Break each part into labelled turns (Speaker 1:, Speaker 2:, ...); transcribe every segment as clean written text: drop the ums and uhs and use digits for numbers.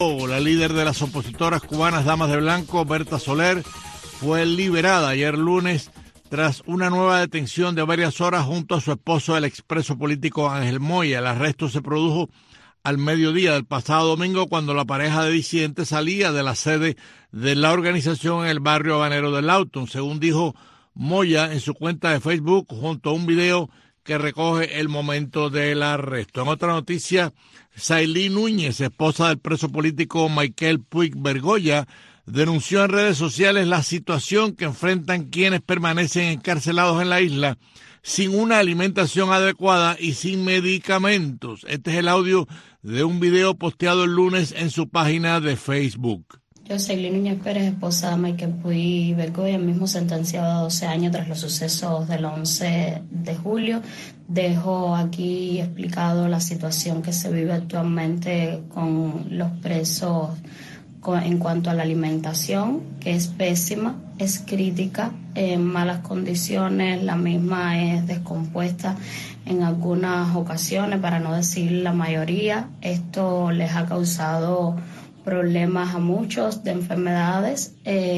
Speaker 1: La líder de las opositoras cubanas Damas de Blanco, Berta Soler, fue liberada ayer lunes tras una nueva detención de varias horas junto a su esposo, el expreso político Ángel Moya. El arresto se produjo al mediodía del pasado domingo cuando la pareja de disidentes salía de la sede de la organización en el barrio habanero de Lawton, según dijo Moya en su cuenta de Facebook, junto a un video que recoge el momento del arresto. En otra noticia, Sailí Núñez, esposa del preso político Michael Puig Bergoya, denunció en redes sociales la situación que enfrentan quienes permanecen encarcelados en la isla sin una alimentación adecuada y sin medicamentos. Este es el audio de un video posteado el lunes en su página de Facebook.
Speaker 2: Yo soy Sailí Núñez Pérez, esposa de Michael Puig Bergoya, mismo sentenciado a 12 años tras los sucesos del 11 de julio. Dejo aquí explicado la situación que se vive actualmente con los presos en cuanto a la alimentación, que es pésima, es crítica, en malas condiciones, la misma es descompuesta en algunas ocasiones, para no decir la mayoría. Esto les ha causado problemas a muchos de enfermedades.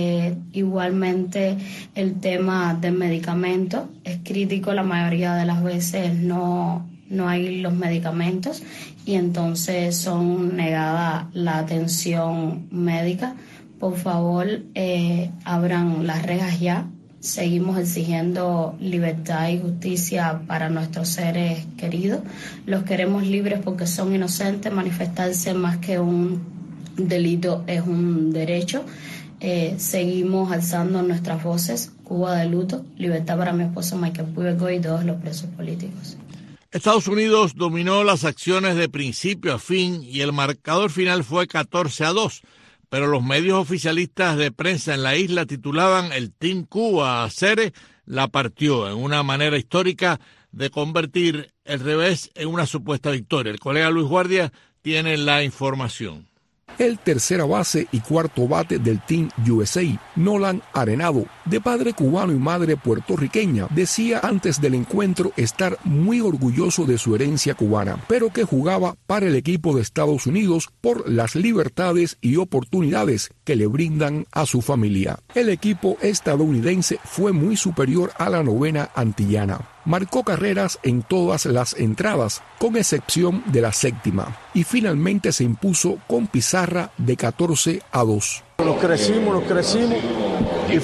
Speaker 2: Igualmente el tema de medicamentos es crítico, la mayoría de las veces no hay los medicamentos y entonces son negada la atención médica. Por favor, abran las rejas ya. Seguimos exigiendo libertad y justicia para nuestros seres queridos. Los queremos libres porque son inocentes. Manifestarse más que un delito es un derecho. Seguimos alzando nuestras voces. Cuba de luto, libertad para mi esposo Michael Puig Bergoya y todos los presos políticos.
Speaker 1: Estados Unidos dominó las acciones de principio a fin y el marcador final fue 14-2, pero los medios oficialistas de prensa en la isla titulaban el Team Cuba Acere la partió, en una manera histórica de convertir el revés en una supuesta victoria. El colega Luis Guardia tiene la información.
Speaker 3: El tercera base y cuarto bate del Team USA, Nolan Arenado, de padre cubano y madre puertorriqueña, decía antes del encuentro estar muy orgulloso de su herencia cubana, pero que jugaba para el equipo de Estados Unidos por las libertades y oportunidades que le brindan a su familia. El equipo estadounidense fue muy superior a la novena antillana. Marcó carreras en todas las entradas, con excepción de la séptima, y finalmente se impuso con pizarra de 14-2.
Speaker 4: Nos crecimos y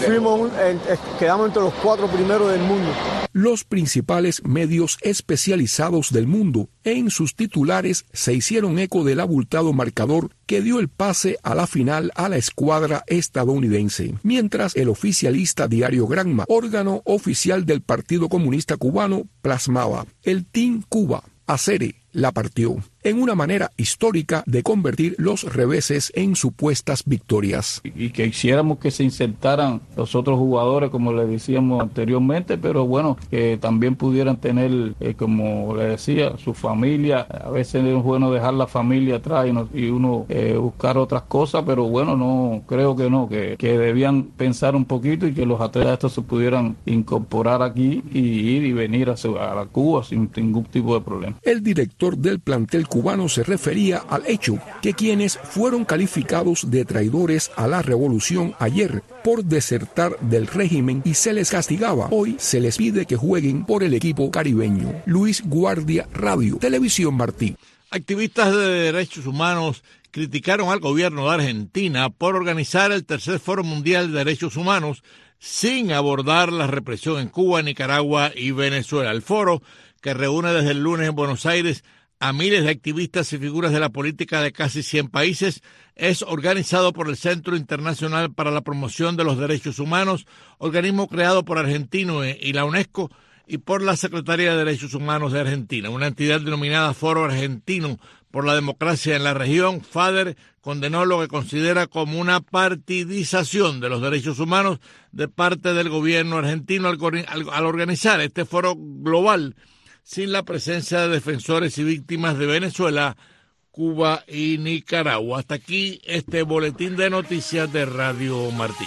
Speaker 4: quedamos entre los 4 primeros del mundo.
Speaker 3: Los principales medios especializados del mundo en sus titulares se hicieron eco del abultado marcador que dio el pase a la final a la escuadra estadounidense, mientras el oficialista diario Granma, órgano oficial del Partido Comunista Cubano, plasmaba: el Team Cuba Acere la partió, en una manera histórica de convertir los reveses en supuestas victorias.
Speaker 5: Y que hiciéramos que se insertaran los otros jugadores, como le decíamos anteriormente, pero bueno, que también pudieran tener, como le decía, su familia. A veces es bueno dejar la familia atrás y uno buscar otras cosas, pero bueno, no creo que no, que debían pensar un poquito y que los atletas estos se pudieran incorporar aquí y ir y venir a la Cuba sin ningún tipo de problema.
Speaker 3: El director del plantel cubano se refería al hecho que quienes fueron calificados de traidores a la revolución ayer por desertar del régimen y se les castigaba, hoy se les pide que jueguen por el equipo caribeño. Luis Guardia, Radio Televisión Martí.
Speaker 1: Activistas de derechos humanos criticaron al gobierno de Argentina por organizar el tercer Foro Mundial de Derechos Humanos sin abordar la represión en Cuba, Nicaragua y Venezuela. El foro, que reúne desde el lunes en Buenos Aires a miles de activistas y figuras de la política de casi 100 países, es organizado por el Centro Internacional para la Promoción de los Derechos Humanos, organismo creado por Argentina y la UNESCO, y por la Secretaría de Derechos Humanos de Argentina. Una entidad denominada Foro Argentino por la Democracia en la Región, FADER, condenó lo que considera como una partidización de los derechos humanos de parte del gobierno argentino al organizar este foro global sin la presencia de defensores y víctimas de Venezuela, Cuba y Nicaragua. Hasta aquí este boletín de noticias de Radio Martí.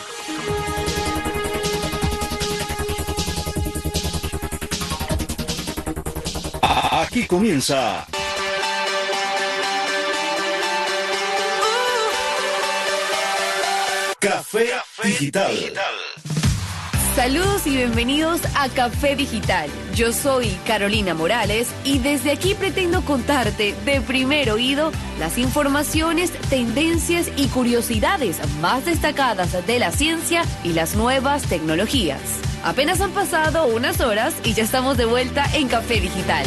Speaker 6: Aquí comienza Café Digital.
Speaker 7: Saludos y bienvenidos a Café Digital. Yo soy Carolina Morales y desde aquí pretendo contarte de primer oído las informaciones, tendencias y curiosidades más destacadas de la ciencia y las nuevas tecnologías. Apenas han pasado unas horas y ya estamos de vuelta en Café Digital.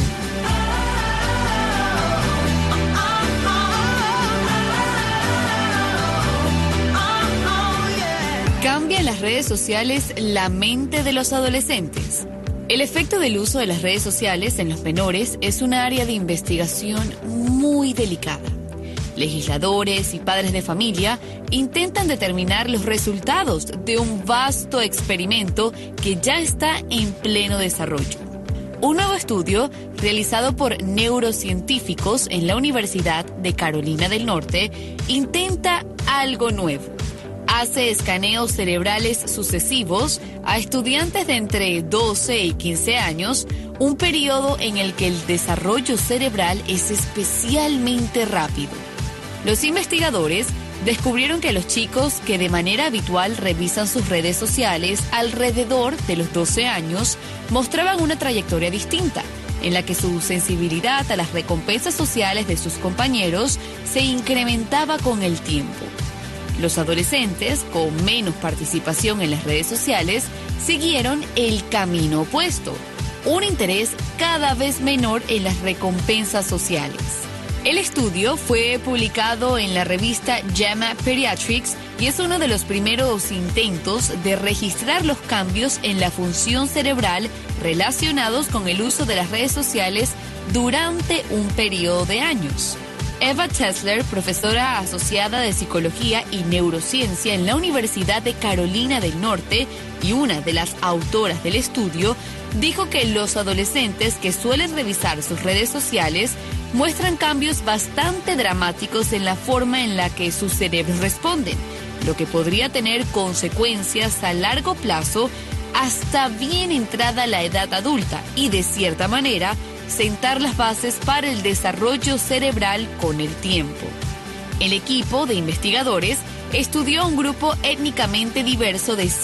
Speaker 7: ¿Cambian las redes sociales la mente de los adolescentes? El efecto del uso de las redes sociales en los menores es una área de investigación muy delicada. Legisladores y padres de familia intentan determinar los resultados de un vasto experimento que ya está en pleno desarrollo. Un nuevo estudio realizado por neurocientíficos en la Universidad de Carolina del Norte intenta algo nuevo. Hace escaneos cerebrales sucesivos a estudiantes de entre 12 y 15 años, un periodo en el que el desarrollo cerebral es especialmente rápido. Los investigadores descubrieron que los chicos que de manera habitual revisan sus redes sociales alrededor de los 12 años mostraban una trayectoria distinta, en la que su sensibilidad a las recompensas sociales de sus compañeros se incrementaba con el tiempo. Los adolescentes, con menos participación en las redes sociales, siguieron el camino opuesto, un interés cada vez menor en las recompensas sociales. El estudio fue publicado en la revista JAMA Pediatrics y es uno de los primeros intentos de registrar los cambios en la función cerebral relacionados con el uso de las redes sociales durante un periodo de años. Eva Tesler, profesora asociada de Psicología y Neurociencia en la Universidad de Carolina del Norte y una de las autoras del estudio, dijo que los adolescentes que suelen revisar sus redes sociales muestran cambios bastante dramáticos en la forma en la que sus cerebros responden, lo que podría tener consecuencias a largo plazo hasta bien entrada la edad adulta y, de cierta manera, sentar las bases para el desarrollo cerebral con el tiempo. El equipo de investigadores estudió a un grupo étnicamente diverso de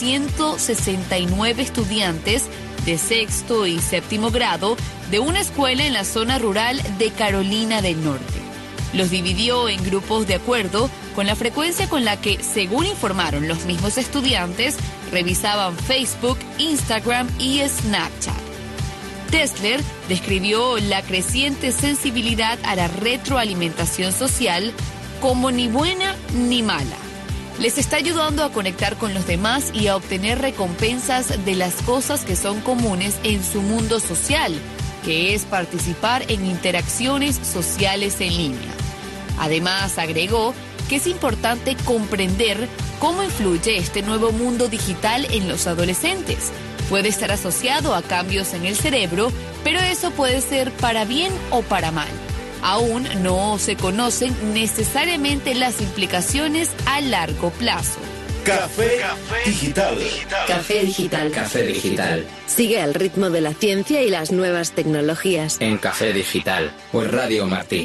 Speaker 7: 169 estudiantes de sexto y séptimo grado de una escuela en la zona rural de Carolina del Norte. Los dividió en grupos de acuerdo con la frecuencia con la que, según informaron los mismos estudiantes, revisaban Facebook, Instagram y Snapchat. Tesler describió la creciente sensibilidad a la retroalimentación social como ni buena ni mala. Les está ayudando a conectar con los demás y a obtener recompensas de las cosas que son comunes en su mundo social, que es participar en interacciones sociales en línea. Además, agregó que es importante comprender cómo influye este nuevo mundo digital en los adolescentes. Puede estar asociado a cambios en el cerebro, pero eso puede ser para bien o para mal. Aún no se conocen necesariamente las implicaciones a largo plazo.
Speaker 6: Café Digital.
Speaker 8: Café Digital.
Speaker 9: Café Digital.
Speaker 8: Sigue al ritmo de la ciencia y las nuevas tecnologías.
Speaker 9: En Café Digital o en Radio Martí.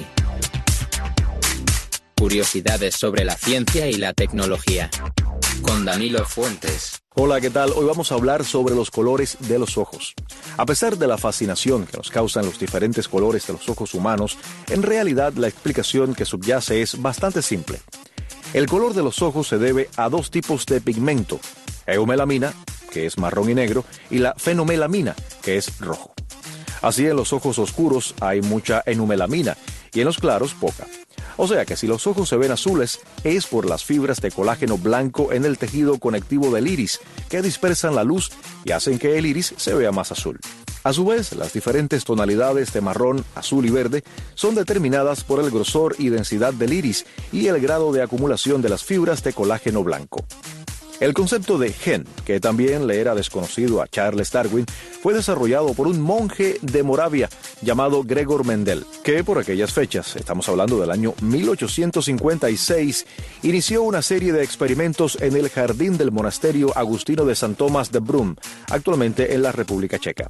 Speaker 9: Curiosidades sobre la ciencia y la tecnología. Con Danilo Fuentes.
Speaker 10: Hola, ¿qué tal? Hoy vamos a hablar sobre los colores de los ojos. A pesar de la fascinación que nos causan los diferentes colores de los ojos humanos, en realidad la explicación que subyace es bastante simple. El color de los ojos se debe a dos tipos de pigmento: eumelamina, que es marrón y negro, y la fenomelamina, que es rojo. Así, en los ojos oscuros hay mucha eumelamina y en los claros poca. O sea que si los ojos se ven azules, es por las fibras de colágeno blanco en el tejido conectivo del iris, que dispersan la luz y hacen que el iris se vea más azul. A su vez, las diferentes tonalidades de marrón, azul y verde son determinadas por el grosor y densidad del iris y el grado de acumulación de las fibras de colágeno blanco. El concepto de gen, que también le era desconocido a Charles Darwin, fue desarrollado por un monje de Moravia llamado Gregor Mendel, que por aquellas fechas, estamos hablando del año 1856, inició una serie de experimentos en el jardín del monasterio agustino de San Tomás de Brum, actualmente en la República Checa.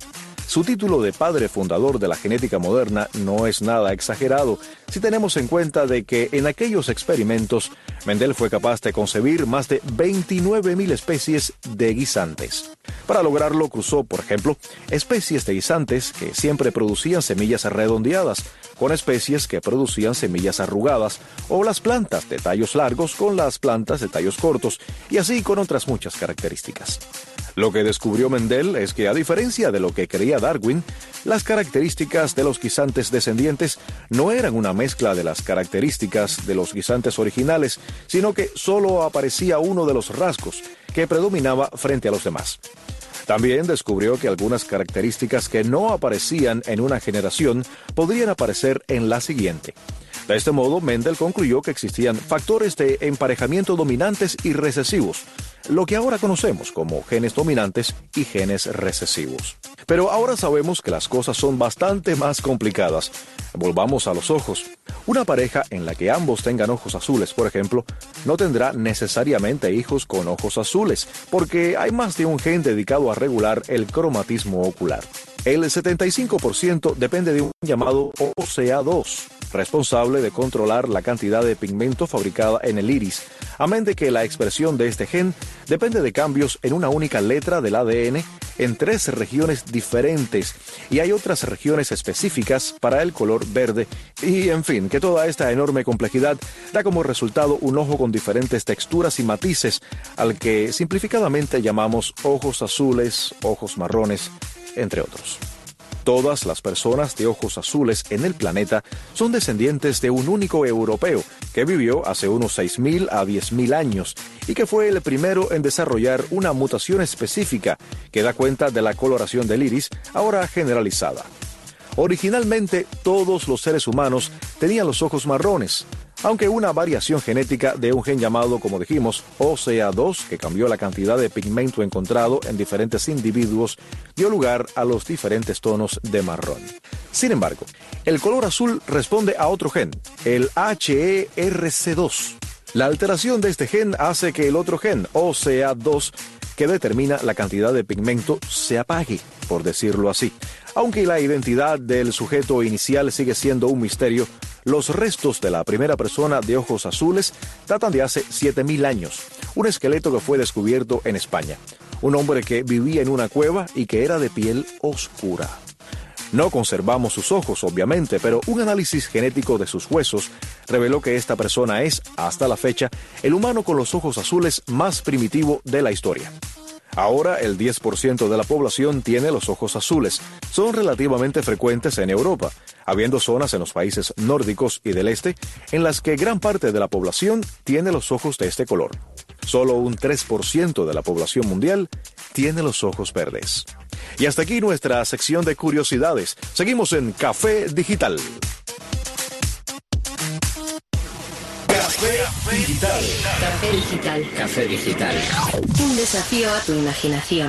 Speaker 10: Su título de padre fundador de la genética moderna no es nada exagerado si tenemos en cuenta de que en aquellos experimentos Mendel fue capaz de concebir más de 29.000 especies de guisantes. Para lograrlo cruzó, por ejemplo, especies de guisantes que siempre producían semillas redondeadas con especies que producían semillas arrugadas, o las plantas de tallos largos con las plantas de tallos cortos, y así con otras muchas características. Lo que descubrió Mendel es que, a diferencia de lo que creía Darwin, las características de los guisantes descendientes no eran una mezcla de las características de los guisantes originales, sino que solo aparecía uno de los rasgos que predominaba frente a los demás. También descubrió que algunas características que no aparecían en una generación podrían aparecer en la siguiente. De este modo, Mendel concluyó que existían factores de emparejamiento dominantes y recesivos, lo que ahora conocemos como genes dominantes y genes recesivos. Pero ahora sabemos que las cosas son bastante más complicadas. Volvamos a los ojos. Una pareja en la que ambos tengan ojos azules, por ejemplo, no tendrá necesariamente hijos con ojos azules, porque hay más de un gen dedicado a regular el cromatismo ocular. El 75% depende de un llamado OCA2, responsable de controlar la cantidad de pigmento fabricada en el iris, amén de que la expresión de este gen depende de cambios en una única letra del ADN en 3 regiones diferentes, y hay otras regiones específicas para el color verde, y en fin, que toda esta enorme complejidad da como resultado un ojo con diferentes texturas y matices, al que simplificadamente llamamos ojos azules, ojos marrones, entre otros. Todas las personas de ojos azules en el planeta son descendientes de un único europeo que vivió hace unos 6.000 a 10.000 años y que fue el primero en desarrollar una mutación específica que da cuenta de la coloración del iris, ahora generalizada. Originalmente, todos los seres humanos tenían los ojos marrones, aunque una variación genética de un gen llamado, como dijimos, OCA2, que cambió la cantidad de pigmento encontrado en diferentes individuos, dio lugar a los diferentes tonos de marrón. Sin embargo, el color azul responde a otro gen, el HERC2. La alteración de este gen hace que el otro gen, OCA2, que determina la cantidad de pigmento, se apague, por decirlo así. Aunque la identidad del sujeto inicial sigue siendo un misterio, los restos de la primera persona de ojos azules datan de hace 7.000 años, un esqueleto que fue descubierto en España. Un hombre que vivía en una cueva y que era de piel oscura. No conservamos sus ojos, obviamente, pero un análisis genético de sus huesos reveló que esta persona es, hasta la fecha, el humano con los ojos azules más primitivo de la historia. Ahora el 10% de la población tiene los ojos azules. Son relativamente frecuentes en Europa, habiendo zonas en los países nórdicos y del este en las que gran parte de la población tiene los ojos de este color. Solo un 3% de la población mundial tiene los ojos verdes. Y hasta aquí nuestra sección de curiosidades. Seguimos en Café Digital.
Speaker 6: Café Digital.
Speaker 8: Café Digital.
Speaker 9: Café Digital.
Speaker 8: Un desafío a tu imaginación.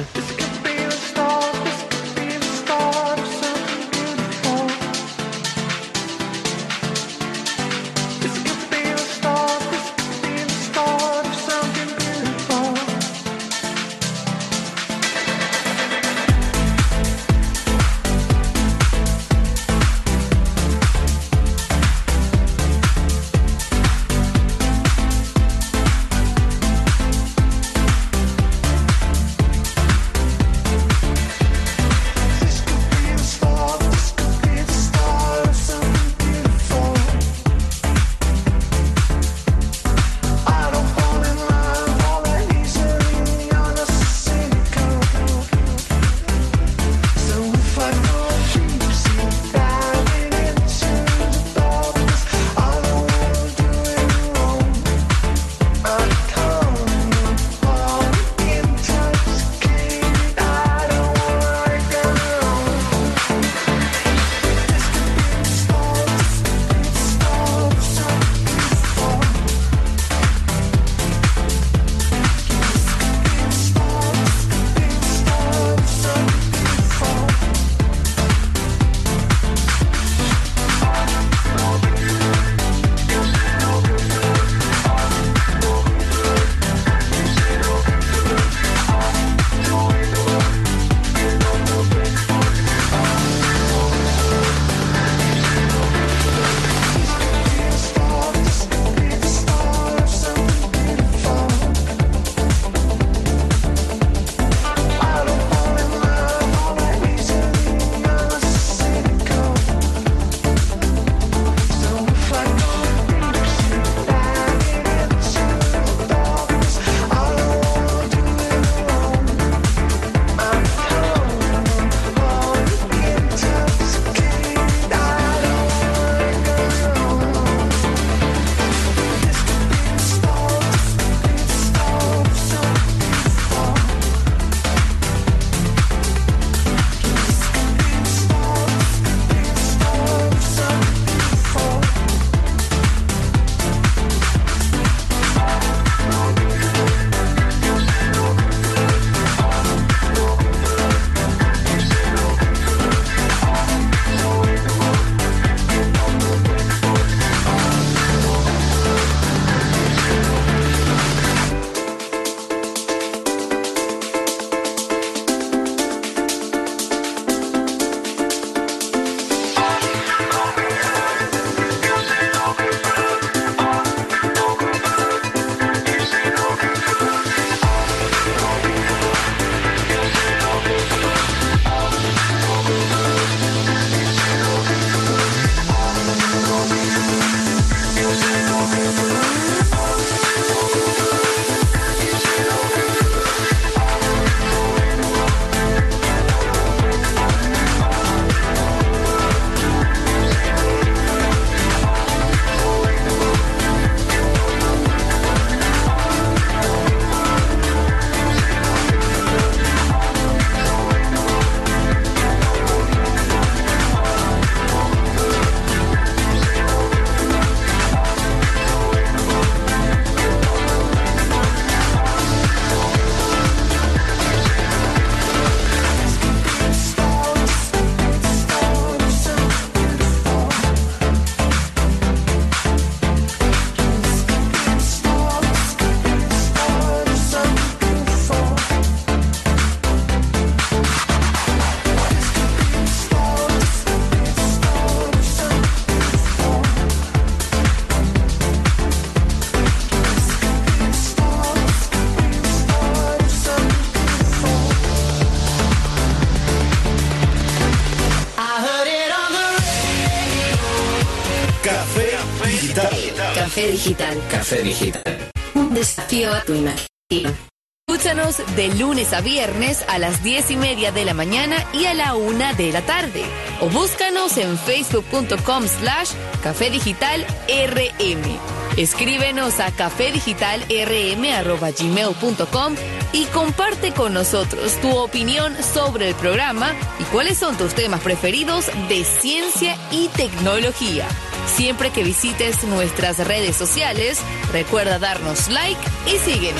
Speaker 8: Café Digital.
Speaker 9: Café Digital.
Speaker 8: Un desafío a tu imaginación.
Speaker 7: Escúchanos de lunes a viernes a las 10:30 de la mañana y a la 1 de la tarde. O búscanos en facebook.com/Café Digital RM. Escríbenos a cafedigitalrm@gmail.com y comparte con nosotros tu opinión sobre el programa y cuáles son tus temas preferidos de ciencia y tecnología. Siempre que visites nuestras redes sociales, recuerda darnos like y síguenos.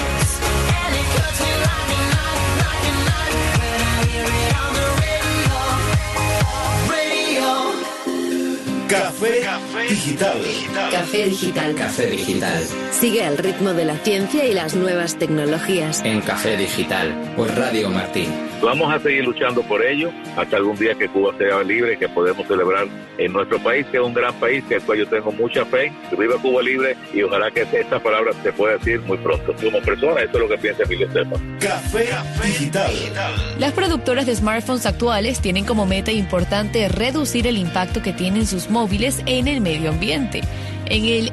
Speaker 6: Café Digital.
Speaker 8: Café Digital.
Speaker 9: Café Digital.
Speaker 8: Sigue al ritmo de la ciencia y las nuevas tecnologías.
Speaker 9: En Café Digital, por Radio Martín.
Speaker 11: Vamos a seguir luchando por ello hasta algún día que Cuba sea libre y que podemos celebrar en nuestro país, que es un gran país, que al cual yo tengo mucha fe. Que viva Cuba libre y ojalá que esta palabra se pueda decir muy pronto. Como persona, esto es lo que piensa Emilio Estefan.
Speaker 6: Café Digital.
Speaker 7: Las productoras de smartphones actuales tienen como meta importante reducir el impacto que tienen sus móviles en el medio ambiente. En el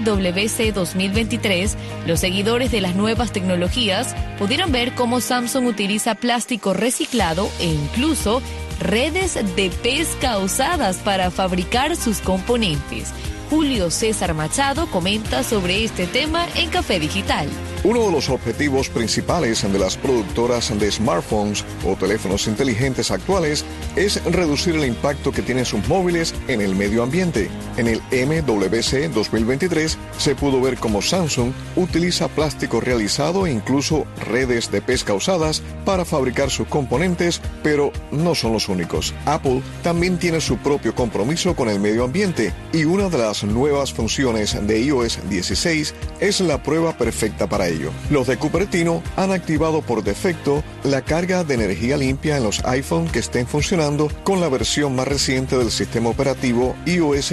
Speaker 7: MWC 2023, los seguidores de las nuevas tecnologías pudieron ver cómo Samsung utiliza plástico reciclado e incluso redes de pesca usadas para fabricar sus componentes. Julio César Machado comenta sobre este tema en Café Digital.
Speaker 12: Uno de los objetivos principales de las productoras de smartphones o teléfonos inteligentes actuales es reducir el impacto que tienen sus móviles en el medio ambiente. En el MWC 2023 se pudo ver cómo Samsung utiliza plástico realizado e incluso redes de pesca usadas para fabricar sus componentes, pero no son los únicos. Apple también tiene su propio compromiso con el medio ambiente y una de las nuevas funciones de iOS 16 es la prueba perfecta para ello. Los de Cupertino han activado por defecto la carga de energía limpia en los iPhone que estén funcionando con la versión más reciente del sistema operativo iOS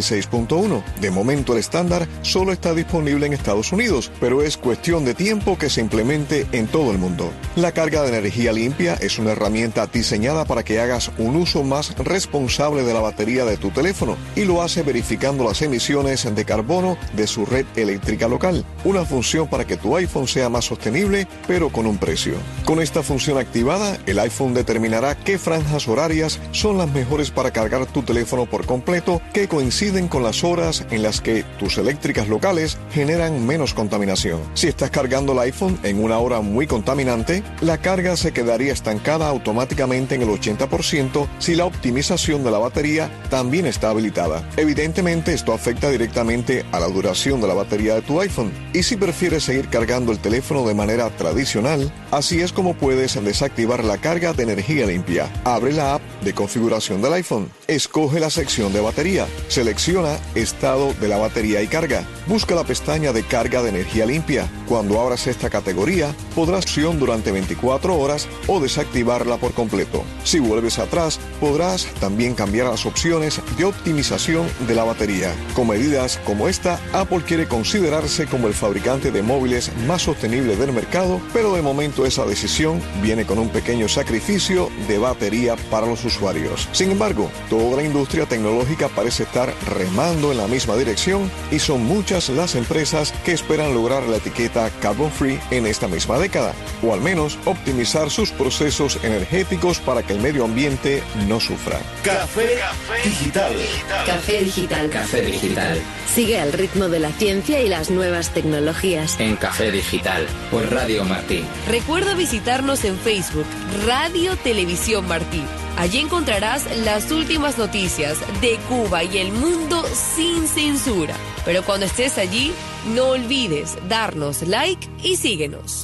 Speaker 12: 16.1. De momento el estándar solo está disponible en Estados Unidos, pero es cuestión de tiempo que se implemente en todo el mundo. La carga de energía limpia es una herramienta diseñada para que hagas un uso más responsable de la batería de tu teléfono y lo hace verificando las emisiones de carbono de su red eléctrica local. Una función para que tu iPhone sea más sostenible, pero con un precio. Con esta función activada, el iPhone determinará qué franjas horarias son las mejores para cargar tu teléfono por completo, que coinciden con las horas en las que tus eléctricas locales generan menos contaminación. Si estás cargando el iPhone en una hora muy contaminante, la carga se quedaría estancada automáticamente en el 80% si la optimización de la batería también está habilitada. Evidentemente, esto afecta directamente a la duración de la batería de tu iPhone. Y si prefieres seguir cargando el teléfono de manera tradicional, así es como puedes desactivar la carga de energía limpia. Abre la app de configuración del iPhone, escoge la sección de batería, selecciona estado de la batería y carga, busca la pestaña de carga de energía limpia. Cuando abras esta categoría, podrás opción durante 24 horas o desactivarla por completo. Si vuelves atrás, podrás también cambiar las opciones de optimización de la batería. Con medidas como esta, Apple quiere considerarse como el fabricante de móviles más sostenible del mercado, pero de momento esa decisión viene con un pequeño sacrificio de batería para los usuarios. Sin embargo, toda la industria tecnológica parece estar remando en la misma dirección y son muchas las empresas que esperan lograr la etiqueta Carbon Free en esta misma década, o al menos optimizar sus procesos energéticos para que el medio ambiente no sufra.
Speaker 6: Café Digital.
Speaker 8: Café Digital.
Speaker 9: Café Digital.
Speaker 8: Sigue al ritmo de la ciencia y las nuevas tecnologías.
Speaker 9: En Café Digital, por Radio Martín.
Speaker 7: Recuerda visitarnos en Facebook, Radio Televisión Martín. Allí encontrarás las últimas noticias de Cuba y el mundo sin censura. Pero cuando estés allí, no olvides darnos like y síguenos.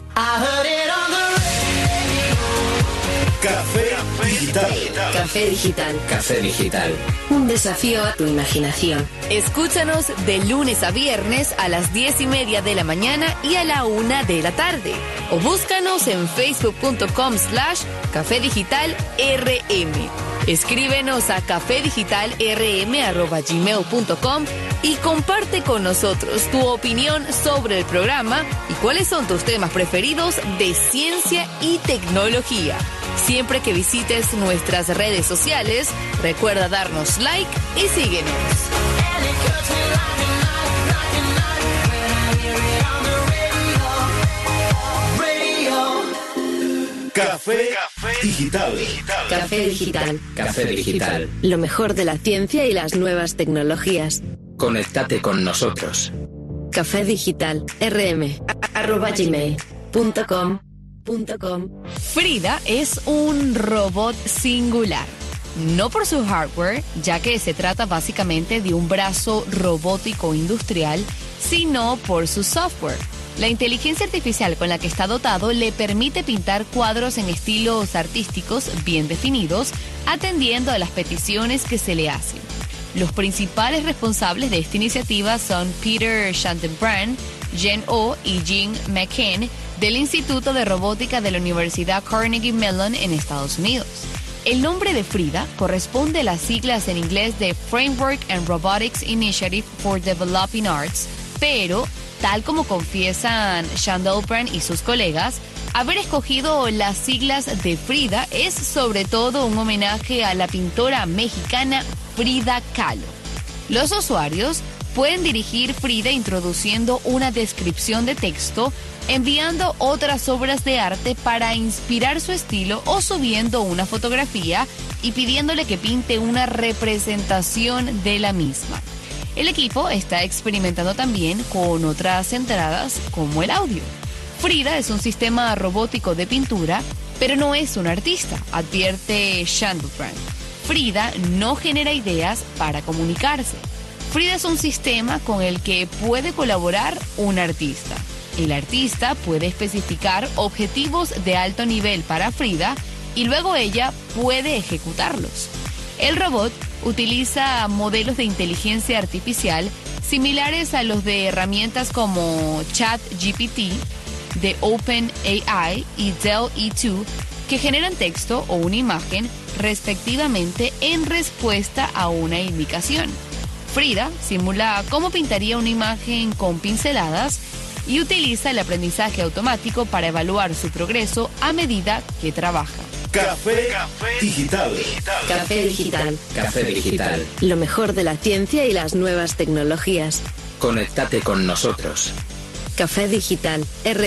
Speaker 6: Café Digital.
Speaker 8: Café Digital.
Speaker 9: Café Digital.
Speaker 8: Un desafío a tu imaginación.
Speaker 7: Escúchanos de lunes a viernes a las 10:30 de la mañana y a la 1 de la tarde. O búscanos en facebook.com/Café Digital RM. Escríbenos a cafedigitalrm@gmail.com y comparte con nosotros tu opinión sobre el programa y cuáles son tus temas preferidos de ciencia y tecnología. Siempre que visites nuestras redes sociales, recuerda darnos like y síguenos.
Speaker 6: Café Digital.
Speaker 8: Café Digital.
Speaker 9: Café Digital.
Speaker 8: Lo mejor de la ciencia y las nuevas tecnologías.
Speaker 9: Conéctate con nosotros.
Speaker 8: Café Digital. rm@gmail.com.
Speaker 7: Frida es un robot singular. No por su hardware, ya que se trata básicamente de un brazo robótico industrial, sino por su software. La inteligencia artificial con la que está dotado le permite pintar cuadros en estilos artísticos bien definidos, atendiendo a las peticiones que se le hacen. Los principales responsables de esta iniciativa son Peter Chantenbrand, Jen Oh y Jean McCann del Instituto de Robótica de la Universidad Carnegie Mellon en Estados Unidos. El nombre de Frida corresponde a las siglas en inglés de Framework and Robotics Initiative for Developing Arts, pero, tal como confiesan Chantenbrand y sus colegas, haber escogido las siglas de Frida es sobre todo un homenaje a la pintora mexicana Frida Kahlo. Los usuarios pueden dirigir Frida introduciendo una descripción de texto, enviando otras obras de arte para inspirar su estilo o subiendo una fotografía y pidiéndole que pinte una representación de la misma. El equipo está experimentando también con otras entradas como el audio. Frida es un sistema robótico de pintura, pero no es un artista, advierte Chantenbrand. Frida no genera ideas para comunicarse. Frida es un sistema con el que puede colaborar un artista. El artista puede especificar objetivos de alto nivel para Frida y luego ella puede ejecutarlos. El robot utiliza modelos de inteligencia artificial similares a los de herramientas como ChatGPT de OpenAI y DALL-E 2 que generan texto o una imagen respectivamente en respuesta a una indicación. Frida simula cómo pintaría una imagen con pinceladas y utiliza el aprendizaje automático para evaluar su progreso a medida que trabaja.
Speaker 6: Café Digital.
Speaker 8: Café Digital.
Speaker 9: Café Digital.
Speaker 8: Lo mejor de la ciencia y las nuevas tecnologías.
Speaker 9: Conéctate con nosotros.
Speaker 8: Café Digital.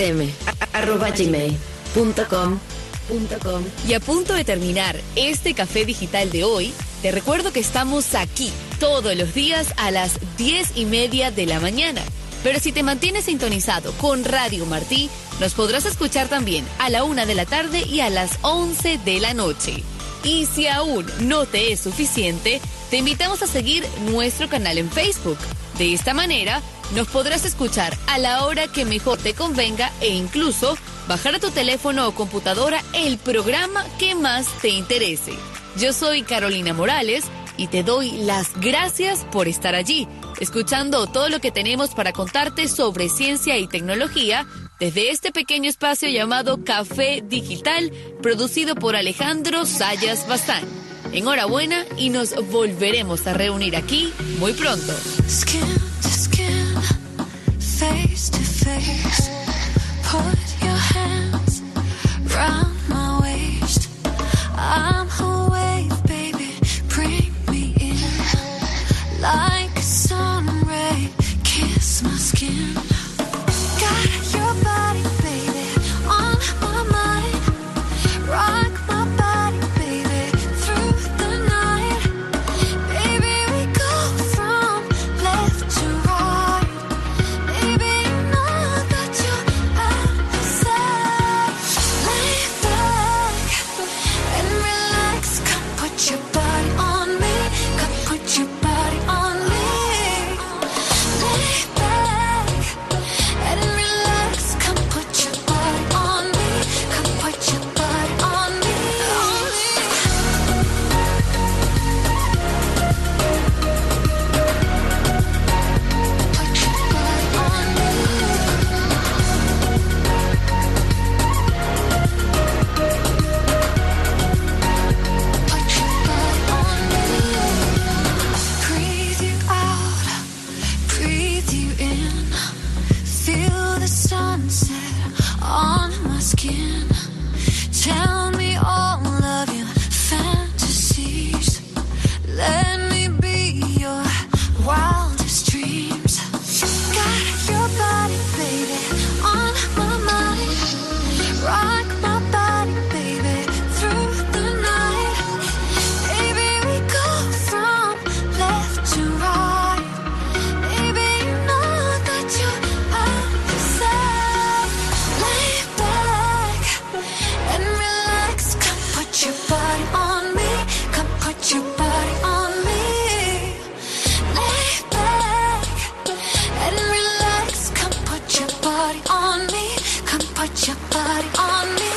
Speaker 8: rm@gmail.com.
Speaker 7: Y a punto de terminar este Café Digital de hoy, te recuerdo que estamos aquí todos los días a las 10:30 de la mañana. Pero si te mantienes sintonizado con Radio Martí, nos podrás escuchar también a la 1 de la tarde y a las 11 de la noche. Y si aún no te es suficiente, te invitamos a seguir nuestro canal en Facebook. De esta manera, nos podrás escuchar a la hora que mejor te convenga e incluso bajar a tu teléfono o computadora el programa que más te interese. Yo soy Carolina Morales y te doy las gracias por estar allí, escuchando todo lo que tenemos para contarte sobre ciencia y tecnología desde este pequeño espacio llamado Café Digital, producido por Alejandro Sayas Bazán. Enhorabuena y nos volveremos a reunir aquí muy pronto.
Speaker 13: Skin to skin, face to face, put your hands round my waist. I'm a wave, baby, bring me in. Like a sun ray, kiss my skin. Got your body, baby, on my mind. Rock my body, baby, through the night. Baby, we go from left to right. Baby, you know that you're at my side. Lay back and relax. Come put your body on me. Come put your body on me. Lay back and relax. Come put your body on me. Come put your body on me. Breathe you out, breathe you in. Feel the sunset on my skin. Tell me all of your fantasies. Let me be your wildest dreams. Got your body, baby, on my mind. Rock my body, baby, body on me. Come put your body on me.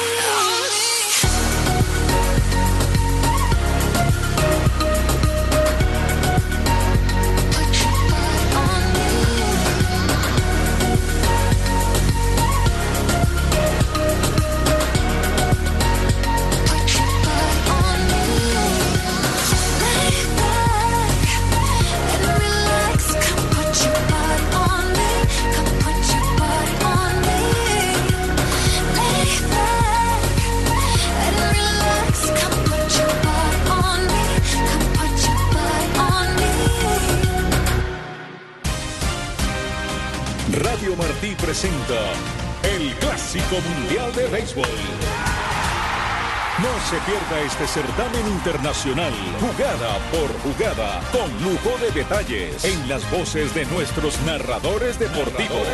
Speaker 6: Radio Martí presenta el Clásico Mundial de Béisbol. No se pierda este certamen internacional, jugada por jugada, con lujo de detalles, en las voces de nuestros narradores deportivos.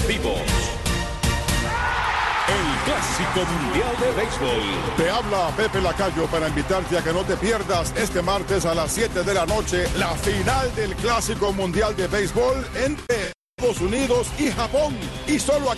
Speaker 6: El Clásico Mundial de Béisbol.
Speaker 14: Te habla Pepe Lacayo para invitarte a que no te pierdas este martes a las 7 de la noche la final del Clásico Mundial de Béisbol entre Estados Unidos y Japón. Y solo aquí